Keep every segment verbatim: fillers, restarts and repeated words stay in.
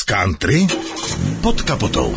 Country pod kapotou.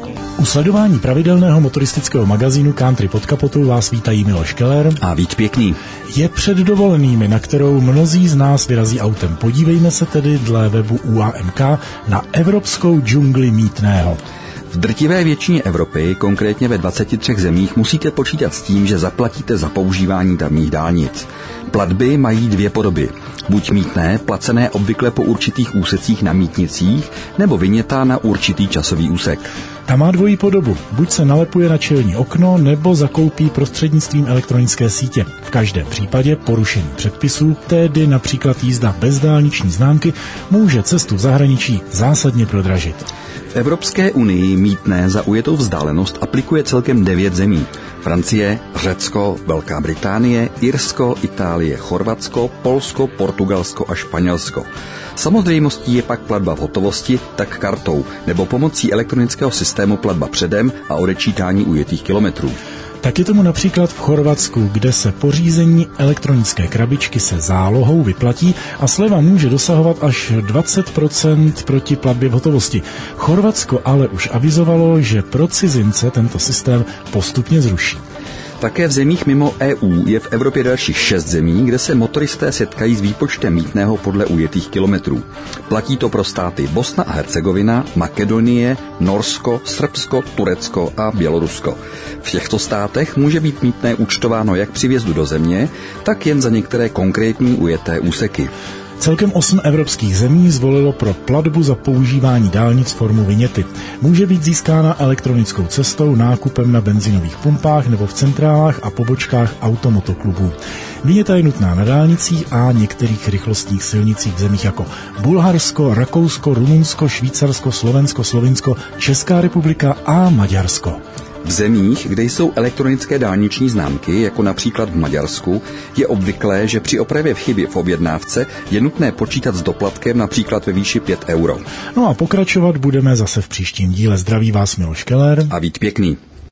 U sledování pravidelného motoristického magazínu Country pod kapotou vás vítají Miloš Keller a Vít Pěkný. Je před dovolenými, na kterou mnozí z nás vyrazí autem. Podívejme se tedy dle webu U A M K na evropskou džungli mýtného. V drtivé většině Evropy, konkrétně ve dvaceti třech zemích, musíte počítat s tím, že zaplatíte za používání tamních dálnic. Platby mají dvě podoby. Buď mýtné, placené obvykle po určitých úsecích na mýtnicích, nebo viněta na určitý časový úsek. Ta má dvojí podobu. Buď se nalepuje na čelní okno, nebo zakoupí prostřednictvím elektronické sítě. V každém případě porušení předpisů, tedy například jízda bez dálniční známky, může cestu v zahraničí zásadně prodražit. V Evropské unii mýtné za ujetou vzdálenost aplikuje celkem devět zemí. Francie, Řecko, Velká Británie, Irsko, Itálie, Chorvatsko, Polsko, Portugalsko a Španělsko. Samozřejmostí je pak platba v hotovosti, tak kartou, nebo pomocí elektronického systému platba předem a odečítání ujetých kilometrů. Tak je tomu například v Chorvatsku, kde se pořízení elektronické krabičky se zálohou vyplatí a sleva může dosahovat až dvacet procent proti platbě v hotovosti. Chorvatsko ale už avizovalo, že pro cizince tento systém postupně zruší. Také v zemích mimo E U je v Evropě dalších šest zemí, kde se motoristé setkají s výpočtem mýtného podle ujetých kilometrů. Platí to pro státy Bosna a Hercegovina, Makedonie, Norsko, Srbsko, Turecko a Bělorusko. V těchto státech může být mýtné účtováno jak při vjezdu do země, tak jen za některé konkrétní ujeté úseky. Celkem osm evropských zemí zvolilo pro platbu za používání dálnic formu viněty. Může být získána elektronickou cestou, nákupem na benzinových pumpách nebo v centrálách a pobočkách automotoklubů. Viněta je nutná na dálnicích a některých rychlostních silnicích v zemích jako Bulharsko, Rakousko, Rumunsko, Švýcarsko, Slovensko, Slovinsko, Česká republika a Maďarsko. V zemích, kde jsou elektronické dálniční známky, jako například v Maďarsku, je obvyklé, že při opravě chyby v objednávce je nutné počítat s doplatkem například ve výši pět euro. No a pokračovat budeme zase v příštím díle. Zdraví vás Miloš Keller a Vít Pěkný.